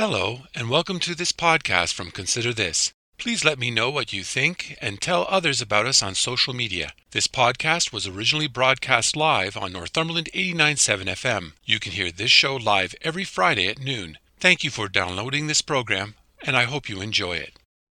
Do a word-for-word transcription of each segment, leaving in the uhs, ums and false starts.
Hello, and welcome to this podcast from Consider This. Please let me know what you think and tell others about us on social media. This podcast was originally broadcast live on Northumberland eighty-nine point seven F M. You can hear this show live every Friday at noon. Thank you for downloading this program, and I hope you enjoy it.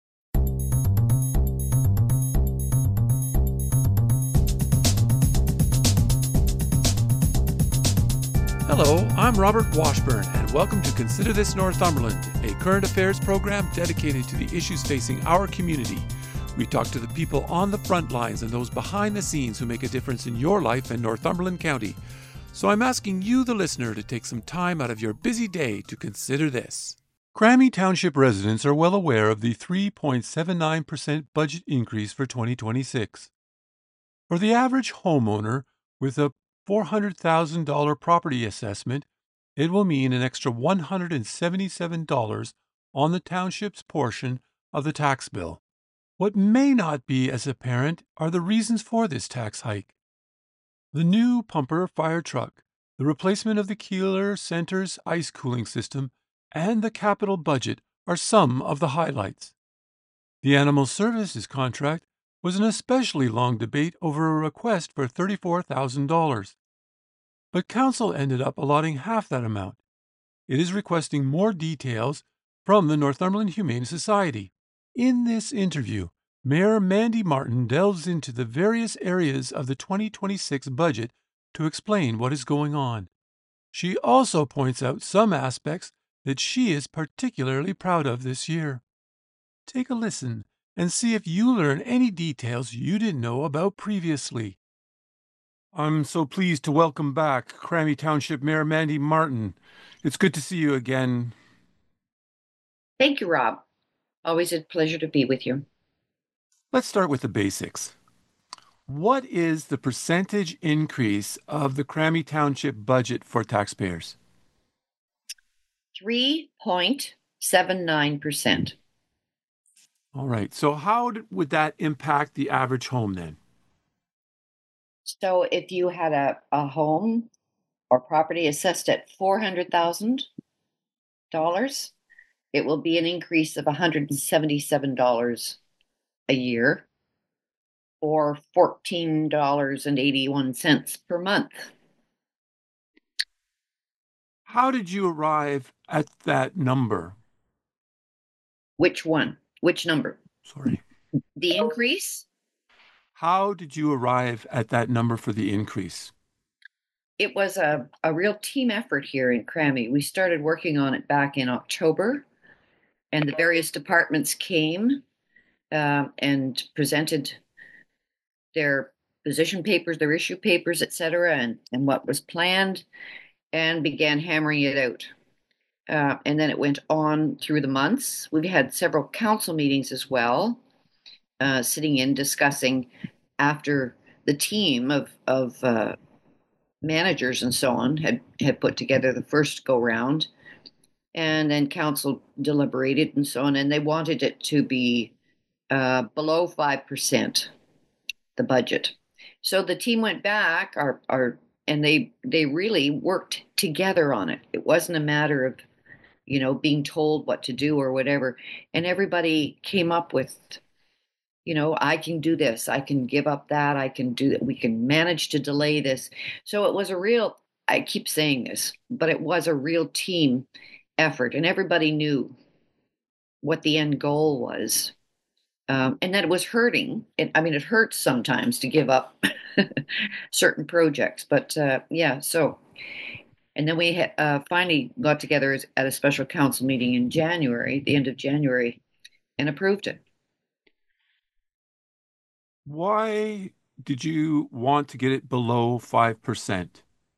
Hello, I'm Robert Washburn, and welcome to Consider This Northumberland, a current affairs program dedicated to the issues facing our community. We talk to the people on the front lines and those behind the scenes who make a difference in your life in Northumberland County. So I'm asking you, the listener, to take some time out of your busy day to consider this. Crammy Township residents are well aware of the three point seven nine percent budget increase for twenty twenty-six. For the average homeowner with a four hundred thousand dollars property assessment, it will mean an extra one hundred seventy-seven dollars on the township's portion of the tax bill. What may not be as apparent are the reasons for this tax hike. The new pumper fire truck, the replacement of the Keeler Center's ice cooling system, and the capital budget are some of the highlights. The Animal Services contract was an especially long debate over a request for thirty-four thousand dollars. But Council ended up allotting half that amount. It is requesting more details from the Northumberland Humane Society. In this interview, Mayor Mandy Martin delves into the various areas of the twenty twenty-six budget to explain what is going on. She also points out some aspects that she is particularly proud of this year. Take a listen and see if you learn any details you didn't know about previously. I'm so pleased to welcome back Crammy Township Mayor Mandy Martin. It's good to see you again. Thank you, Rob. Always a pleasure to be with you. Let's start with the basics. What is the percentage increase of the Crammy Township budget for taxpayers? three point seven nine percent. All right. So how would that impact the average home then? So if you had a, a home or property assessed at four hundred thousand dollars, it will be an increase of one hundred seventy-seven dollars a year, or fourteen dollars and eighty-one cents per month. How did you arrive at that number? Which one? Which number? Sorry. The increase? How did you arrive at that number for the increase? It was a, a real team effort here in Crammy. We started working on it back in October, and the various departments came uh, and presented their position papers, their issue papers, et cetera, and, and what was planned, and began hammering it out. Uh, and then it went on through the months. We've had several council meetings as well, uh, sitting in discussing after the team of, of uh, managers and so on had, had put together the first go round. And then council deliberated and so on, and they wanted it to be uh, below five percent, the budget. So the team went back, our, our, and they they really worked together on it. It wasn't a matter of, you know, being told what to do or whatever. And everybody came up with, you know, I can do this, I can give up that, I can do that, we can manage to delay this. So it was a real, I keep saying this, but it was a real team effort, and everybody knew what the end goal was. Um, and that it was hurting. It, I mean, it hurts sometimes to give up certain projects, but uh, yeah, so. And then we ha- uh, finally got together at a special council meeting in January, the end of January, and approved it. Why did you want to get it below five percent?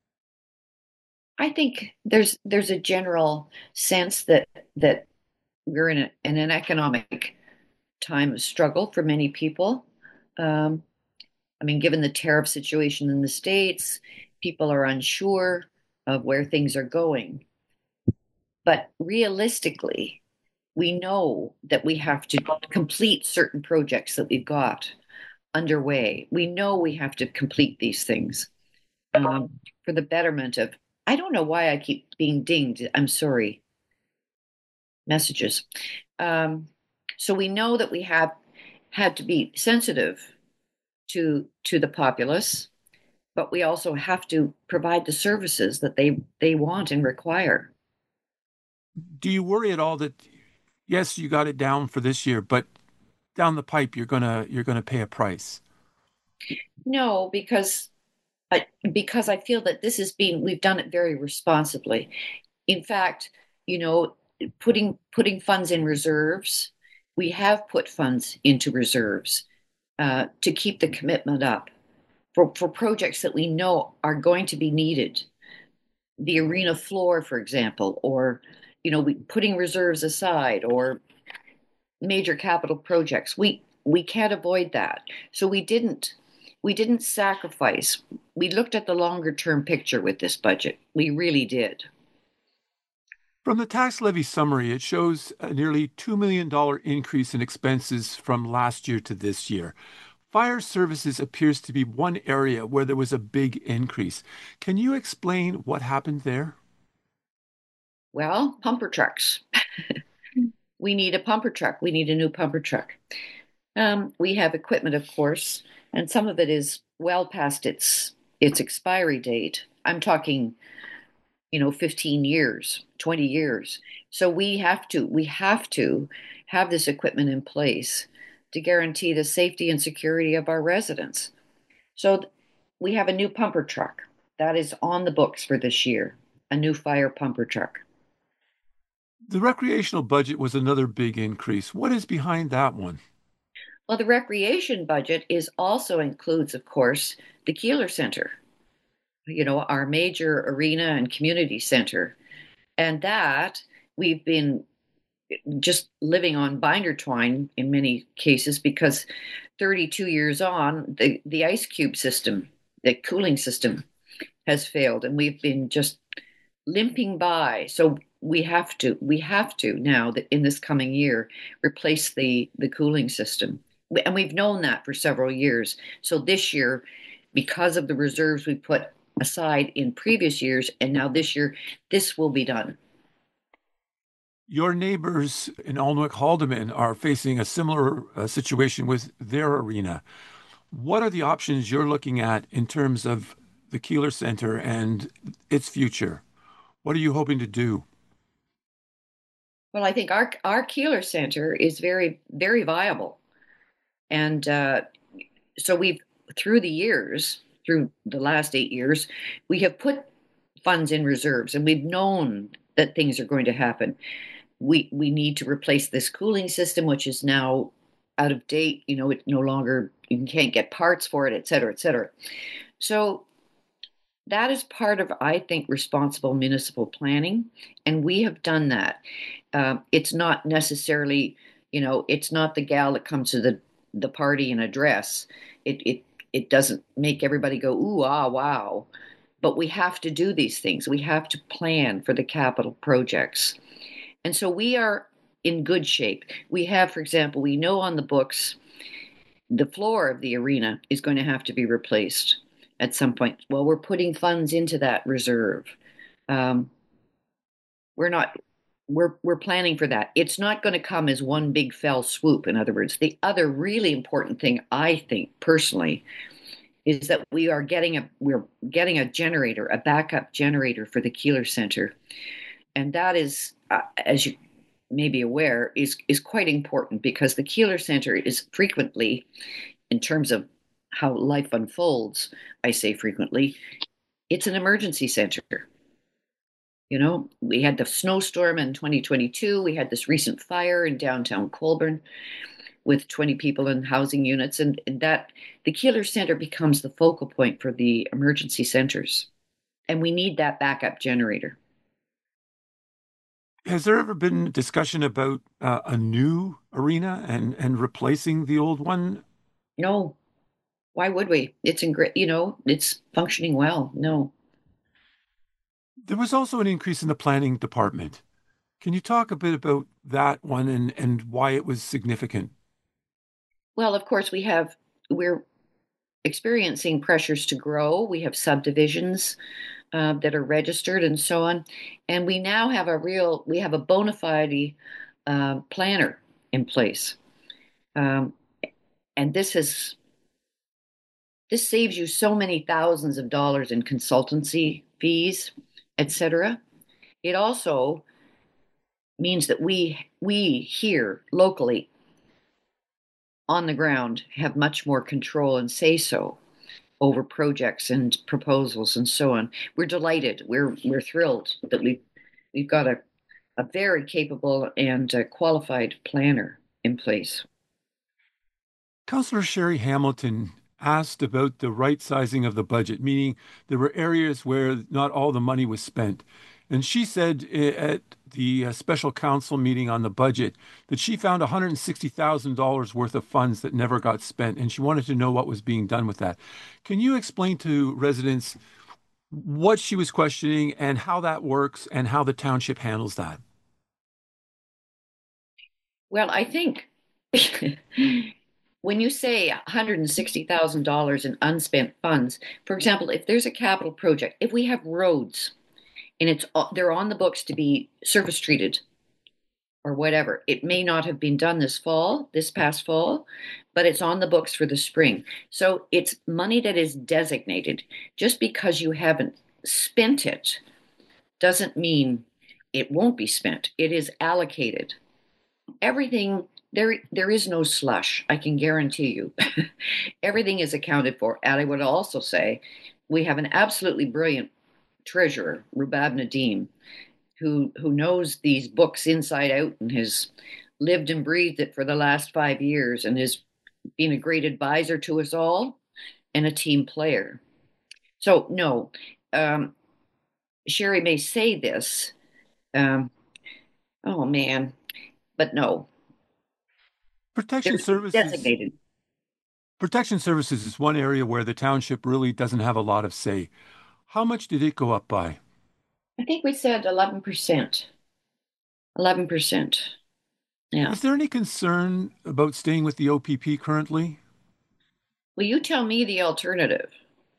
I think there's there's a general sense that that we're in, a, in an economic time of struggle for many people. Um, I mean, given the tariff situation in the States, people are unsure of where things are going. But realistically, we know that we have to complete certain projects that we've got underway. We know we have to complete these things um, for the betterment of. I don't know why I keep being dinged. I'm sorry. messages. Um, so we know that we have had to be sensitive to to the populace, but we also have to provide the services that they they want and require. Do you worry at all that, yes, you got it down for this year, but down the pipe you're gonna you're gonna pay a price? No, because I, because I feel that this has been we've done it very responsibly. In fact, you know, putting putting funds in reserves, we have put funds into reserves uh, to keep the commitment up for, for projects that we know are going to be needed. The arena floor, for example, or you know, we, putting reserves aside, or major capital projects. We we can't avoid that. So we didn't we didn't sacrifice. We looked at the longer term picture with this budget. We really did. From the tax levy summary, it shows a nearly two million dollars increase in expenses from last year to this year. Fire services appears to be one area where there was a big increase. Can you explain what happened there? Well, pumper trucks. We need a pumper truck. We need a new pumper truck. Um, we have equipment, of course, and some of it is well past its its expiry date. I'm talking, you know, fifteen years, twenty years. So we have to we have to have this equipment in place to guarantee the safety and security of our residents. So we have a new pumper truck that is on the books for this year, a new fire pumper truck. The recreational budget was another big increase. What is behind that one? Well, the recreation budget is also includes, of course, the Keeler Center, you know, our major arena and community center. And that we've been just living on binder twine in many cases because thirty-two years on, the, the ice cube system, the cooling system has failed, and we've been just limping by. So we have to, we have to now that in this coming year replace the the cooling system, and we've known that for several years. So this year, because of the reserves we put aside in previous years, and now this year, this will be done. Your neighbors in Alnwick Haldeman are facing a similar uh, situation with their arena. What are the options you're looking at in terms of the Keeler Center and its future? What are you hoping to do? Well, I think our our Keeler Center is very very viable, and uh, so we've through the years, through the last eight years, we have put funds in reserves, and we've known that things are going to happen. We we need to replace this cooling system, which is now out of date. You know, it no longer you can't get parts for it, et cetera, et cetera. So that is part of, I think, responsible municipal planning, and we have done that. Uh, it's not necessarily, you know, it's not the gal that comes to the the party in a dress. It it it doesn't make everybody go ooh ah wow, but we have to do these things. We have to plan for the capital projects, and so we are in good shape. We have, for example, we know on the books the floor of the arena is going to have to be replaced at some point. Well, we're putting funds into that reserve. Um, we're not. We're we're planning for that. It's not going to come as one big fell swoop. In other words, the other really important thing I think personally is that we are getting a we're getting a generator, a backup generator for the Keeler Center, and that is, uh, as you may be aware, is is quite important because the Keeler Center is frequently, in terms of how life unfolds, I say frequently, it's an emergency center. You know, we had the snowstorm in twenty twenty-two. We had this recent fire in downtown Colborne with twenty people in housing units, and, and that the Keeler Center becomes the focal point for the emergency centers. And we need that backup generator. Has there ever been discussion about uh, a new arena and, and replacing the old one? No, why would we? It's in great, you know, it's functioning well. No. There was also an increase in the planning department. Can you talk a bit about that one and, and why it was significant? Well, of course, we have, we're experiencing pressures to grow. We have subdivisions uh, that are registered and so on. And we now have a real, we have a bona fide uh, planner in place. Um, and this has this saves you so many thousands of dollars in consultancy fees, et cetera. It also means that we we here locally on the ground have much more control and say so over projects and proposals and so on. We're delighted. We're we're thrilled that we've we've got a, a very capable and uh, qualified planner in place. Councillor Sherry Hamilton asked about the right sizing of the budget, meaning there were areas where not all the money was spent. And she said eh, at the uh, special council meeting on the budget that she found one hundred sixty thousand dollars worth of funds that never got spent, and she wanted to know what was being done with that. Can you explain to residents what she was questioning and how that works and how the township handles that? Well, I think when you say one hundred sixty thousand dollars in unspent funds, for example, if there's a capital project, if we have roads and it's they're on the books to be surface treated or whatever, it may not have been done this fall, this past fall, but it's on the books for the spring. So it's money that is designated. Just because you haven't spent it doesn't mean it won't be spent. It is allocated. Everything there there is no slush, I can guarantee you. Everything is accounted for. And I would also say we have an absolutely brilliant treasurer, Rubab Nadim, who who knows these books inside out and has lived and breathed it for the last five years and has been a great advisor to us all and a team player. So no, um, Sherry may say this. Um, oh man, but no, Protection they're services. designated. Protection services is one area where the township really doesn't have a lot of say. How much did it go up by? I think we said eleven percent. eleven percent. Yeah. Is there any concern about staying with the O P P currently? Well, you tell me the alternative.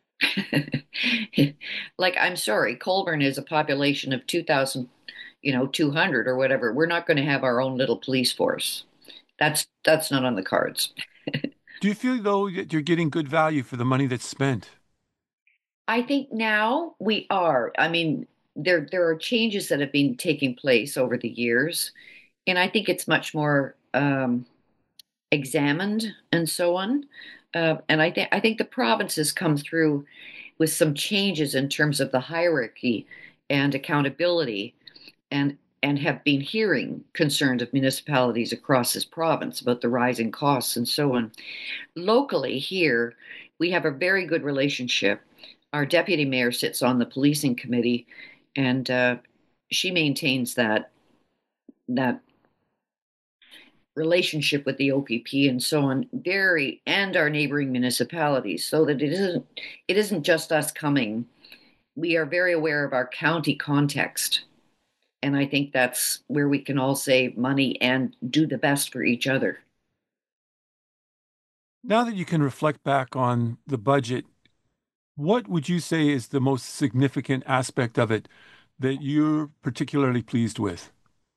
Like, I'm sorry, Colborne is a population of two thousand, you know, two hundred or whatever. We're not going to have our own little police force. That's that's not on the cards. Do you feel, though, that you're getting good value for the money that's spent? I think now we are. I mean, there there are changes that have been taking place over the years, and I think it's much more um, examined and so on. Uh, and I think I think the province has come through with some changes in terms of the hierarchy and accountability, and and have been hearing concerns of municipalities across this province about the rising costs and so on. Locally here, we have a very good relationship. Our deputy mayor sits on the policing committee, and uh, she maintains that that relationship with the O P P and so on, very and our neighboring municipalities, so that it isn't it isn't just us coming. We are very aware of our county context, and I think that's where we can all save money and do the best for each other. Now that you can reflect back on the budget, what would you say is the most significant aspect of it that you're particularly pleased with?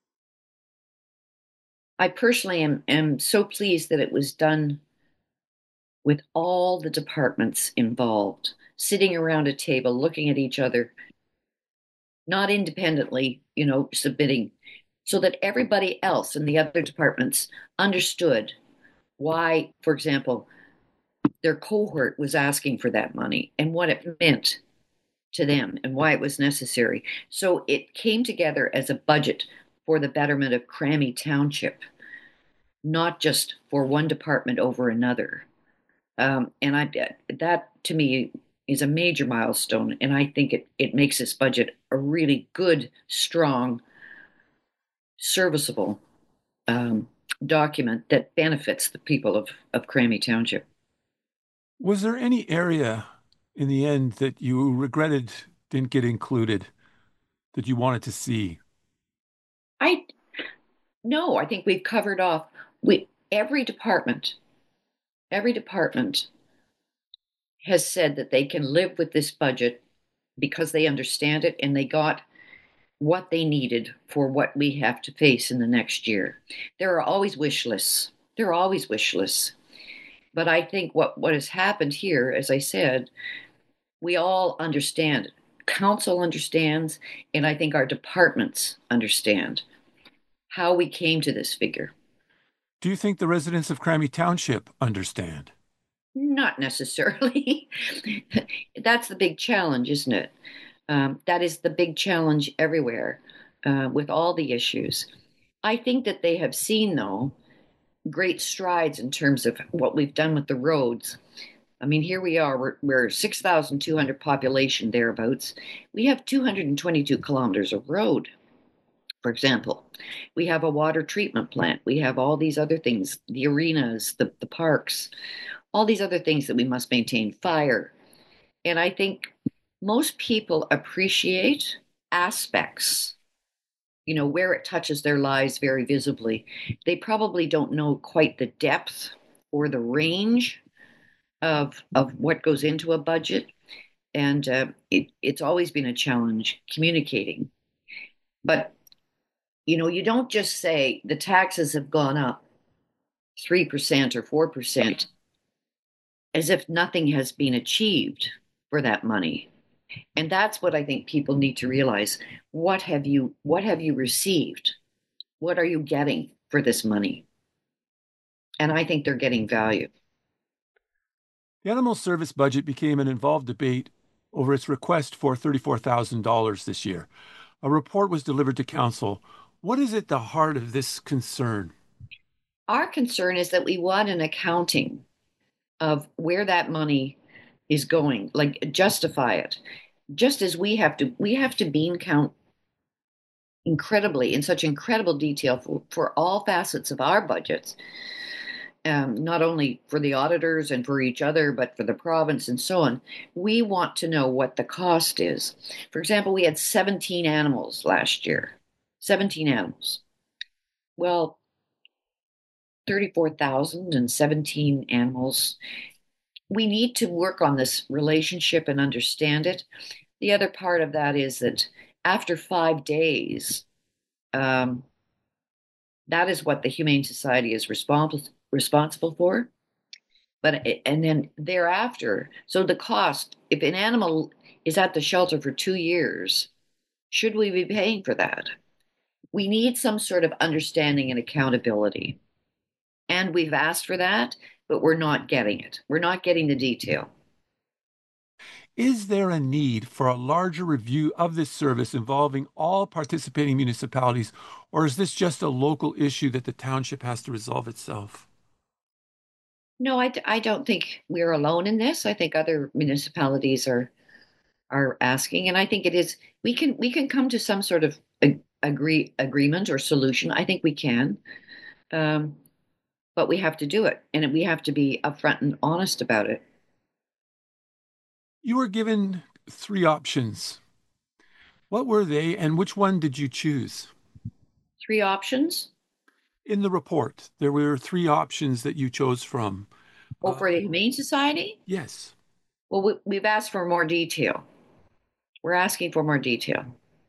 I personally am am so pleased that it was done with all the departments involved, sitting around a table, looking at each other, not independently, you know, submitting, so that everybody else in the other departments understood why, for example, their cohort was asking for that money and what it meant to them and why it was necessary. So it came together as a budget for the betterment of Crammy Township, not just for one department over another. Um, and I that to me is a major milestone, and I think it it makes this budget a really good, strong, serviceable um, document that benefits the people of of Crammy Township. Was there any area in the end that you regretted didn't get included that you wanted to see? I no, I think we've covered off we every department, every department has said that they can live with this budget because they understand it and they got what they needed for what we have to face in the next year. There are always wish lists. There are always wish lists. But I think what, what has happened here, as I said, we all understand. Council understands, and I think our departments understand how we came to this figure. Do you think the residents of Crammy Township understand? Not necessarily. That's the big challenge, isn't it? Um, that is the big challenge everywhere uh, with all the issues. I think that they have seen, though, great strides in terms of what we've done with the roads. I mean, here we are, we're, we're six thousand two hundred population thereabouts. We have two hundred twenty-two kilometers of road, for example. We have a water treatment plant. We have all these other things, the arenas, the, the parks, all these other things that we must maintain, fire. And I think most people appreciate aspects, you know, where it touches their lives very visibly. They probably don't know quite the depth or the range of of what goes into a budget, and uh, it, it's always been a challenge communicating. But you know, you don't just say the taxes have gone up three percent or four percent as if nothing has been achieved for that money. And that's what I think people need to realize. What have you what have you received? What are you getting for this money? And I think they're getting value. The animal service budget became an involved debate over its request for thirty-four thousand dollars this year. A report was delivered to council. What is at the heart of this concern? Our concern is that we want an accounting of where that money is going, like justify it. Just as we have to, we have to bean count incredibly in such incredible detail for, for all facets of our budgets, um, not only for the auditors and for each other, but for the province and so on. We want to know what the cost is. For example, we had seventeen animals last year, seventeen animals. Well, thirty-four thousand and seventeen animals. We need to work on this relationship and understand it. The other part of that is that after five days, um, that is what the Humane Society is responsible responsible for. But and then thereafter, so the cost, if an animal is at the shelter for two years, should we be paying for that? We need some sort of understanding and accountability. And we've asked for that, but we're not getting it. We're not getting the detail. Is there a need for a larger review of this service involving all participating municipalities, or is this just a local issue that the township has to resolve itself? No, I, I don't think we're alone in this. I think other municipalities are are asking, and I think it is we can we can come to some sort of agree agreement or solution. I think we can, um, but we have to do it, and we have to be upfront and honest about it. You were given three options. What were they, and which one did you choose? Three options? In the report, there were three options that you chose from. Oh, for the Humane Society? Yes. Well, we, we've asked for more detail. We're asking for more detail.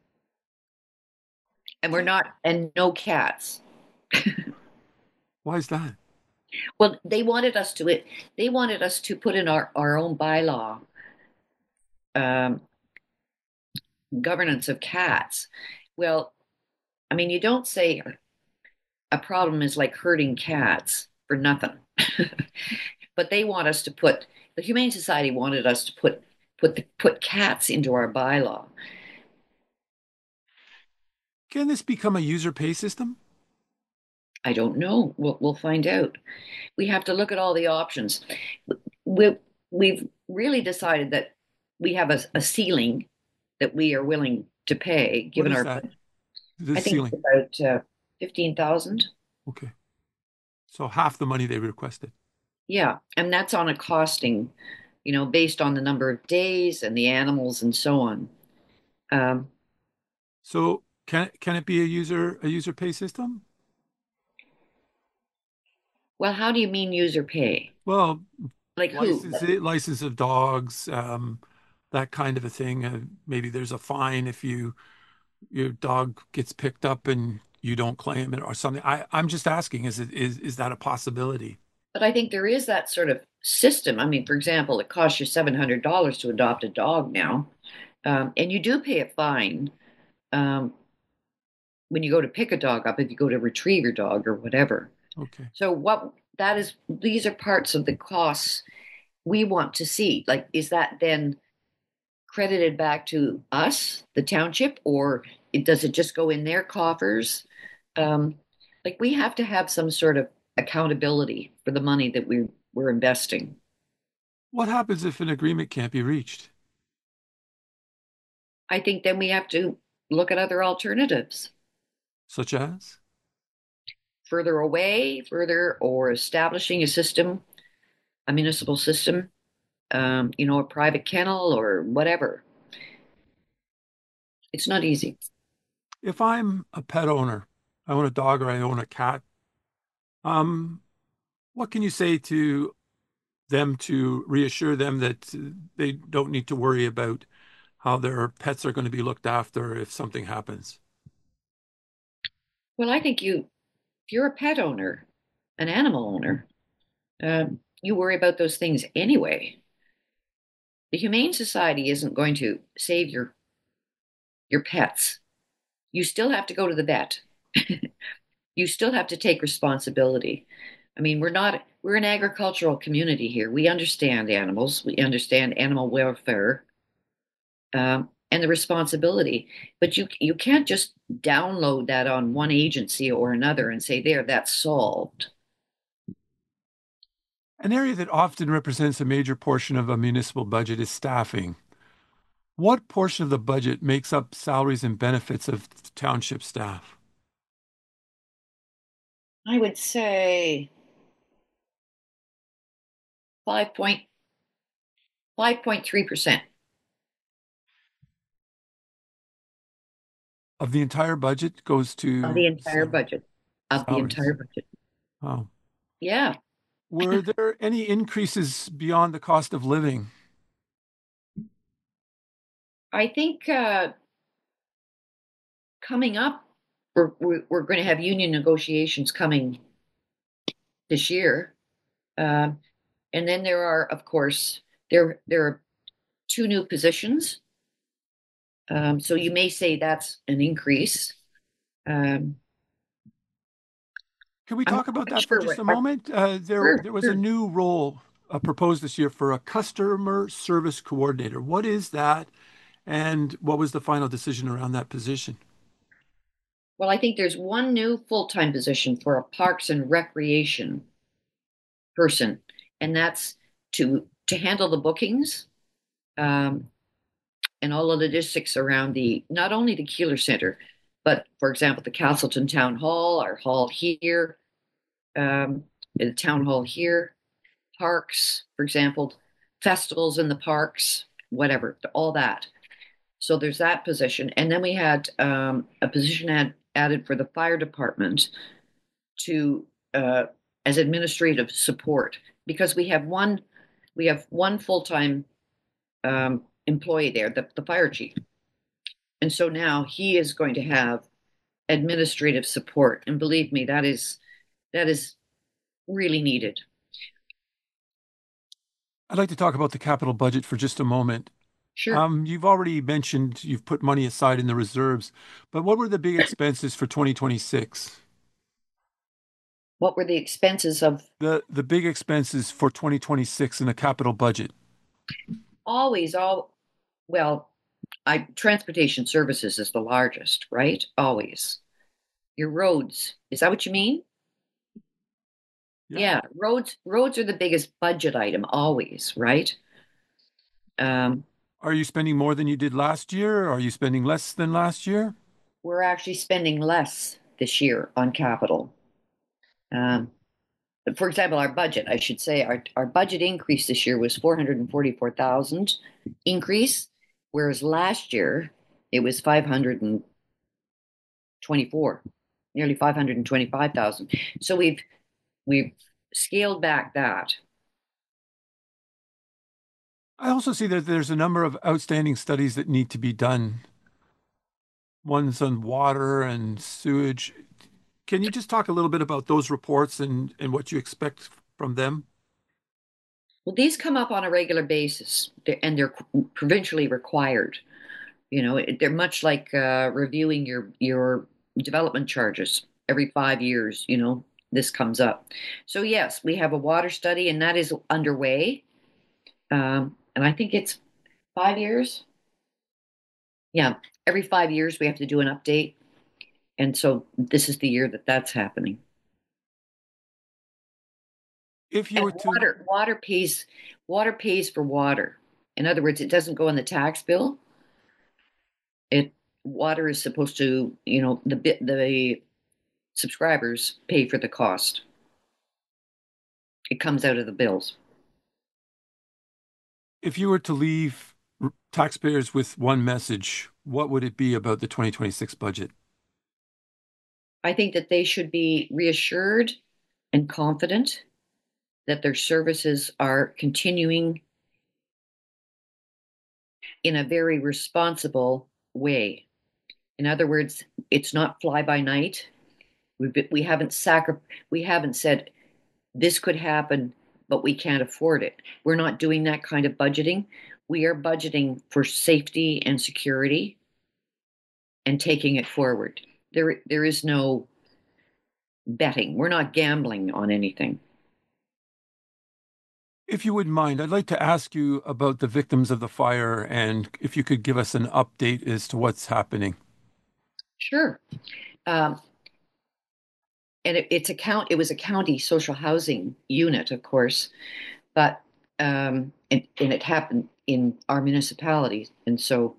And we're not, and no cats. Why is that? Well, they wanted us to, they wanted us to put in our, our own bylaw um, governance of cats. Well, I mean, you don't say a problem is like herding cats for nothing. But they want us to put, the Humane Society wanted us to put put the, put cats into our bylaw. Can this become a user pay system? I don't know. We'll, we'll find out. We have to look at all the options. We, we've really decided that we have a, a ceiling that we are willing to pay, given our that? budget. The I think ceiling. it's about uh, fifteen thousand. Okay. So half the money they requested. Yeah, and that's on a costing, you know, based on the number of days and the animals and so on. Um, so can can it be a user a user pay system? Well, how do you mean user pay? Well, like license, who? license of dogs, um, that kind of a thing. Uh, maybe there's a fine if you your dog gets picked up and you don't claim it or something. I, I'm just asking, is it is is that a possibility? But I think there is that sort of system. I mean, for example, it costs you seven hundred dollars to adopt a dog now, um, and you do pay a fine um, when you go to pick a dog up if you go to retrieve your dog or whatever. Okay. So what that is, these are parts of the costs we want to see. Like, is that then credited back to us, the township, or it, does it just go in their coffers? Um, like we have to have some sort of accountability for the money that we we're investing. What happens if an agreement can't be reached? I think then we have to look at other alternatives Such as? further away, further, or establishing a system, a municipal system, um, you know, a private kennel or whatever. It's not easy. If I'm a pet owner, I own a dog or I own a cat, um, what can you say to them to reassure them that they don't need to worry about how their pets are going to be looked after if something happens? Well, I think you, if you're a pet owner, an animal owner, um, you worry about those things anyway. The Humane Society isn't going to save your your pets. You still have to go to the vet. You still have to take responsibility. I mean, we're not we're an agricultural community here. We understand animals. We understand animal welfare um, and the responsibility. But you you can't just download that on one agency or another and say, there, that's solved. An area that often represents a major portion of a municipal budget is staffing. What portion of the budget makes up salaries and benefits of township staff? I would say five point five point three percent Of the entire budget goes of the to entire sal- budget. Of the entire salaries. budget. Wow. Yeah. Were there any increases beyond the cost of living? I think uh, coming up, we're, we're, we're going to have union negotiations coming this year. Um, and then there are, of course, there there are two new positions. Um, so you may say that's an increase. Um, Can we I'm talk not about quite that for sure just what. a Our, moment? Uh, there, sure, there was a sure. new role uh, proposed this year for a customer service coordinator. What is that, and what was the final decision around that position? Well, I think there's one new full-time position for a parks and recreation person, and that's to to handle the bookings um, and all the logistics around the not only the Keeler Center, but for example, the Castleton Town Hall, our hall here, um, the town hall here, parks, for example, festivals in the parks, whatever, all that. So there's that position, and then we had um, a position ad- added for the fire department to uh, as administrative support because we have one we have one full time um, employee there, the, the fire chief, and so now he is going to have administrative support, and believe me, that is that is really needed. I'd like to talk about the capital budget for just a moment. Sure. Um, you've already mentioned you've put money aside in the reserves, but what were the big expenses for twenty twenty-six? What were the expenses of The the big expenses for twenty twenty-six in the capital budget. always all well, I transportation services is the largest, right? Always. Your roads. Is that what you mean? Yeah. Yeah, roads roads are the biggest budget item always, right? Um, Are you spending more than you did last year? Are you spending less than last year? we're actually spending less this year on capital. Um, for example, our budget, I should say, our, our budget increase this year was four hundred forty-four thousand increase, whereas last year it was five hundred twenty-four, nearly five hundred twenty-five thousand. So we've we've scaled back that. I also see that there's a number of outstanding studies that need to be done. ones on water and sewage. Can you just talk a little bit about those reports and, and what you expect from them? Well, these come up on a regular basis, they're- and they're provincially required. You know, it- they're much like uh, reviewing your your development charges every five years. You know, this comes up. So yes, we have a water study, and that is underway. Um, and I think it's five years. Yeah, every five years we have to do an update, and so this is the year that that's happening. If you And were to, water, water pays, water pays for water. In other words, it doesn't go on the tax bill. It Water is supposed to, you know, the bit the subscribers pay for the cost. It comes out of the bills. if you were to leave r- taxpayers with one message, what would it be about the twenty twenty-six budget? I think that they should be reassured and confident that their services are continuing in a very responsible way. In other words, it's not fly by night. We've been, we haven't sacri- we haven't said this could happen, but we can't afford it. We're not doing that kind of budgeting. We are budgeting for safety and security and taking it forward. There, there is no betting. We're not gambling on anything. If you wouldn't mind, I'd like to ask you about the victims of the fire and if you could give us an update as to what's happening. Sure. Um, and it, it's a count. It was a county social housing unit, of course, but um, and, and it happened in our municipality, and so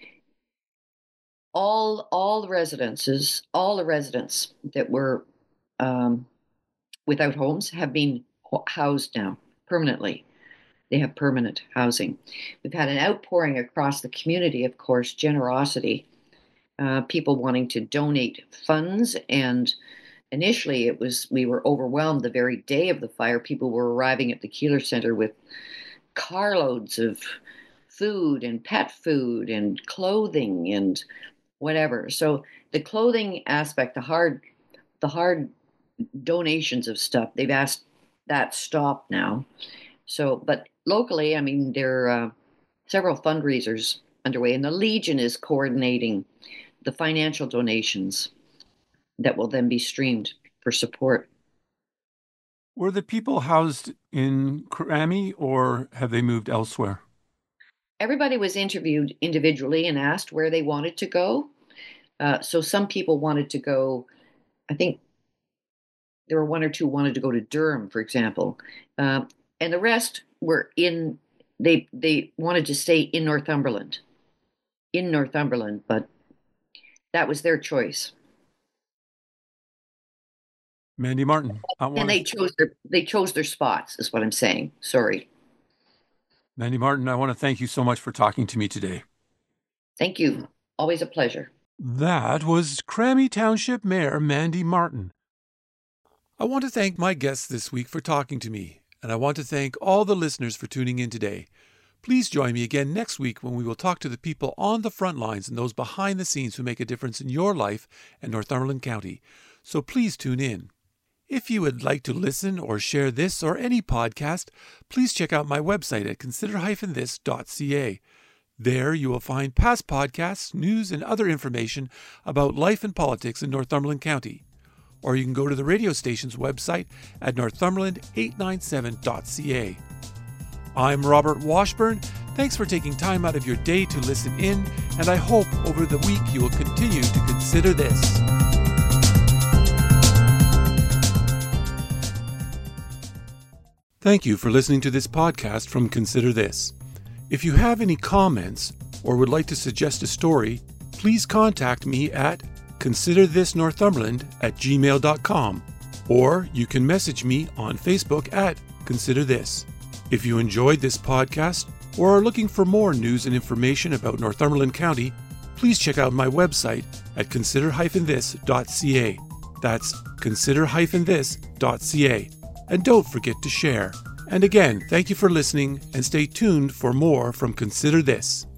all all the residences, all the residents that were um, without homes have been ho- housed now permanently. They have permanent housing. We've had an outpouring across the community, of course, generosity, uh, people wanting to donate funds. And initially, it was we were overwhelmed the very day of the fire. People were arriving at the Keeler Center with carloads of food and pet food and clothing and whatever. So the clothing aspect, the hard, the hard donations of stuff, they've asked that stop now. So, but locally, I mean, there are uh, several fundraisers underway, and the Legion is coordinating the financial donations that will then be streamed for support. Were the people housed in Crami or have they moved elsewhere? Everybody was interviewed individually and asked where they wanted to go. Uh, so some people wanted to go, I think there were one or two wanted to go to Durham, for example. Um, and the rest were in, they, they wanted to stay in Northumberland, in Northumberland, but that was their choice. Mandy Martin, I And want they to, chose their, they chose their spots, is what I'm saying. Sorry. Mandy Martin, I want to thank you so much for talking to me today. Thank you. Always a pleasure. That was Crami Township Mayor Mandy Martin. I want to thank my guests this week for talking to me, and I want to thank all the listeners for tuning in today. Please join me again next week when we will talk to the people on the front lines and those behind the scenes who make a difference in your life and Northumberland County. So please tune in. If you would like to listen or share this or any podcast, please check out my website at consider dash this dot c a. There you will find past podcasts, news, and other information about life and politics in Northumberland County. Or you can go to the radio station's website at northumberland eight ninety-seven dot c a. I'm Robert Washburn. Thanks for taking time out of your day to listen in, and I hope over the week you will continue to consider this. Thank you for listening to this podcast from Consider This. If you have any comments or would like to suggest a story, please contact me at considerthisnorthumberland at gmail dot com, or you can message me on Facebook at Consider This. If you enjoyed this podcast or are looking for more news and information about Northumberland County, please check out my website at consider dash this dot c a. That's consider dash this dot c a. And don't forget to share. And again, thank you for listening and stay tuned for more from Consider This.